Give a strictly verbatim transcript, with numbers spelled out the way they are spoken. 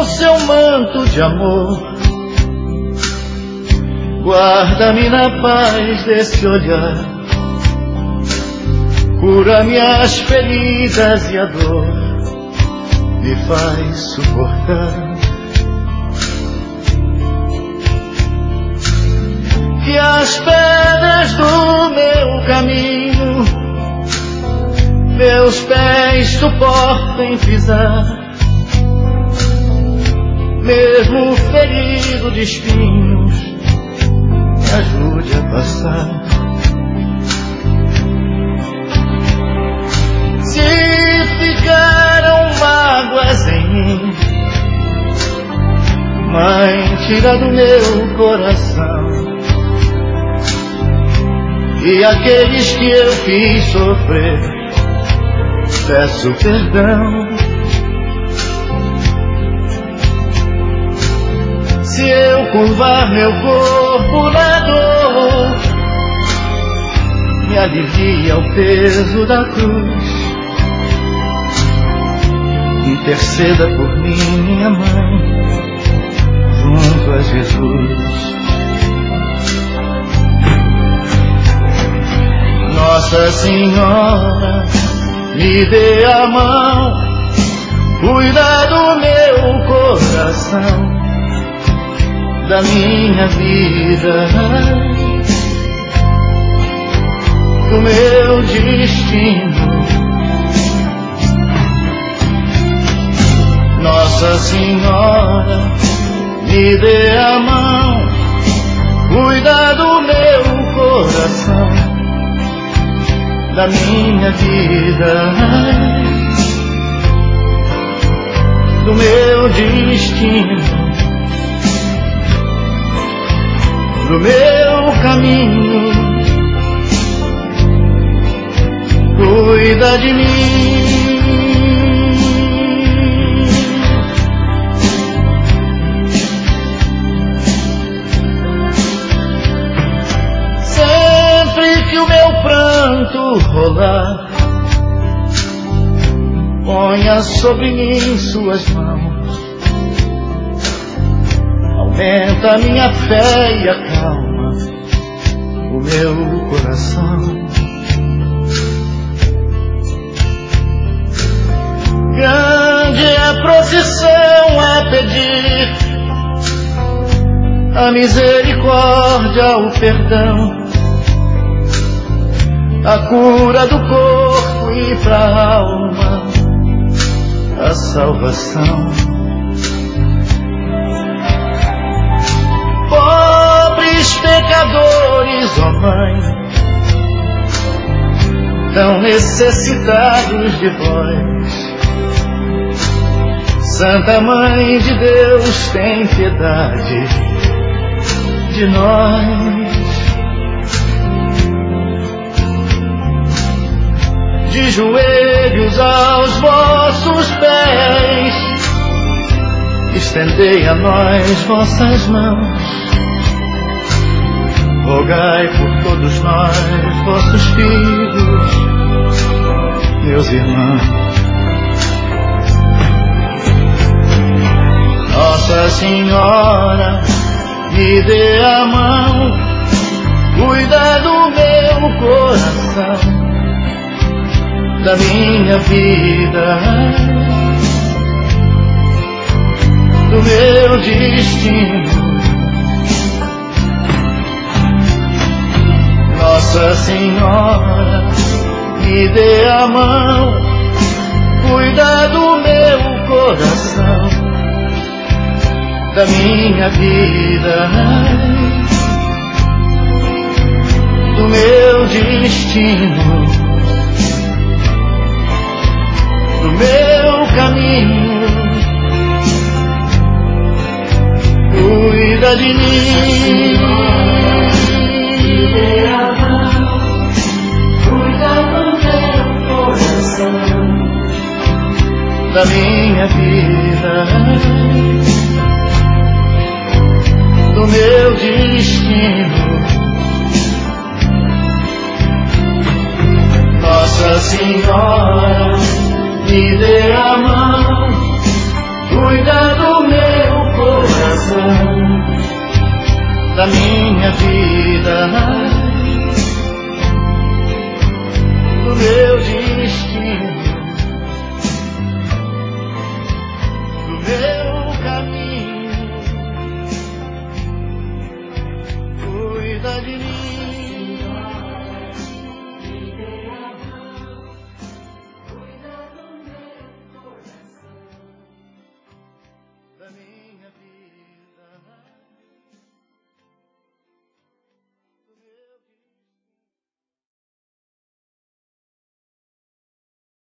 seu manto de amor, guarda-me na paz desse olhar, cura minhas feridas e a dor me faz suportar. Que as pedras do meu caminho meus pés suportem pisar, mesmo ferido de espinhos, me ajude a passar. Se ficaram mágoas em mim, Mãe, tira do meu coração, e aqueles que eu fiz sofrer, peço perdão. Se eu curvar meu corpo na dor, me alivia o peso da cruz. Interceda por mim, minha mãe, junto a Jesus. Nossa Senhora, me dê a mão, cuida do meu coração, da minha vida, do meu destino. Nossa Senhora, me dê a mão, cuida do meu coração, da minha vida, do meu destino, do meu caminho, cuida de mim. Sempre que o meu pranto rolar, ponha sobre mim suas mãos, aumenta a minha fé e acalma o meu coração. Grande é a procissão a pedir a misericórdia, o perdão, a cura do corpo e pra alma a salvação. Pobres pecadores, ó Mãe, tão necessitados de vós. Santa Mãe de Deus, tem piedade de nós. De joelhos aos vossos pés, estendei a nós vossas mãos. Rogai por todos nós, vossos filhos, meus irmãos. Nossa Senhora, me dê a mão, cuida do meu coração, da minha vida, do meu destino. Nossa Senhora, me dê a mão, cuida do meu coração, da minha vida, do meu destino, do meu caminho, cuida de mim. Me dê a mão, cuida do meu coração, da minha vida, do meu destino. Nossa Senhora, me dê a mão, cuida do meu da minha vida, do meu destino, do meu caminho. Cuida de mim.